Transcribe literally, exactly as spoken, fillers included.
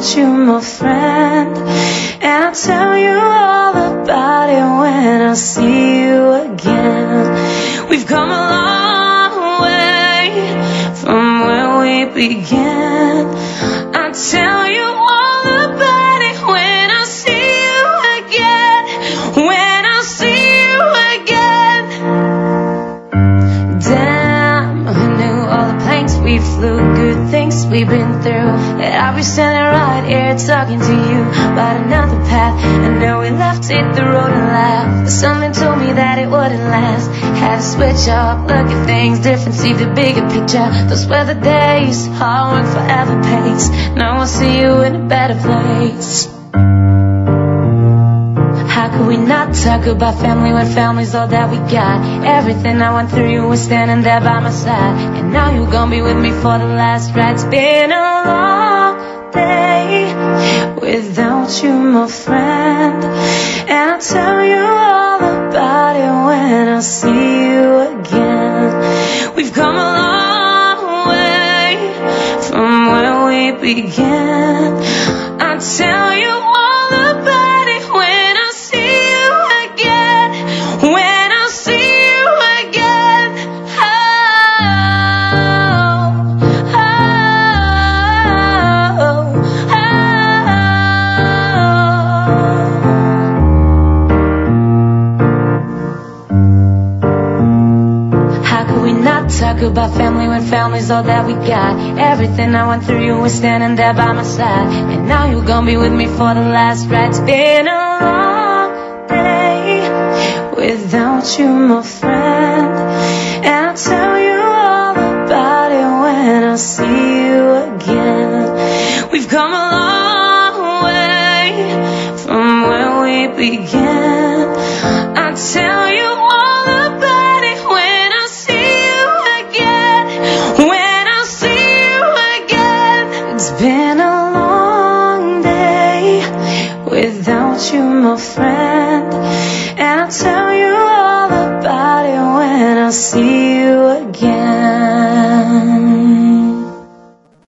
without you, my friend. And I'll tell you all about it when I see you again. We've come a long way from where we began. I'll tell you all about it when I see you again. When I see you again. Damn, who knew all the planes we flew, good things we've been through, that I'll be standing right here talking to you about another path. And now we left, hit the road and laughed, but something told me that it wouldn't last. Had to switch up, look at things different, see the bigger picture. Those were the days, hard work forever pays. Now I'll see you in a better place. How could we not talk about family when family's all that we got? Everything I went through, you were standing there by my side. And now you're gonna be with me for the last ride. It's been a long day without you, my friend. And I'll tell you all about it when I see you again. We've come a long way from where we began. I'll tell you all about it when I see you again. When I see you again. Oh, oh, oh, oh. How could we not talk about family when family's all that we got? Everything I went through, you were standing there by my side. And now you're gonna be with me for the last ride. It's been a long day without you, my friend. And I'll tell you all about it when I see you again. We've come a long way from where we began. I'll tell you all about it when I see you again. When I see you again. It's been a long day without you, my friend. And I'll tell you all about it when I see you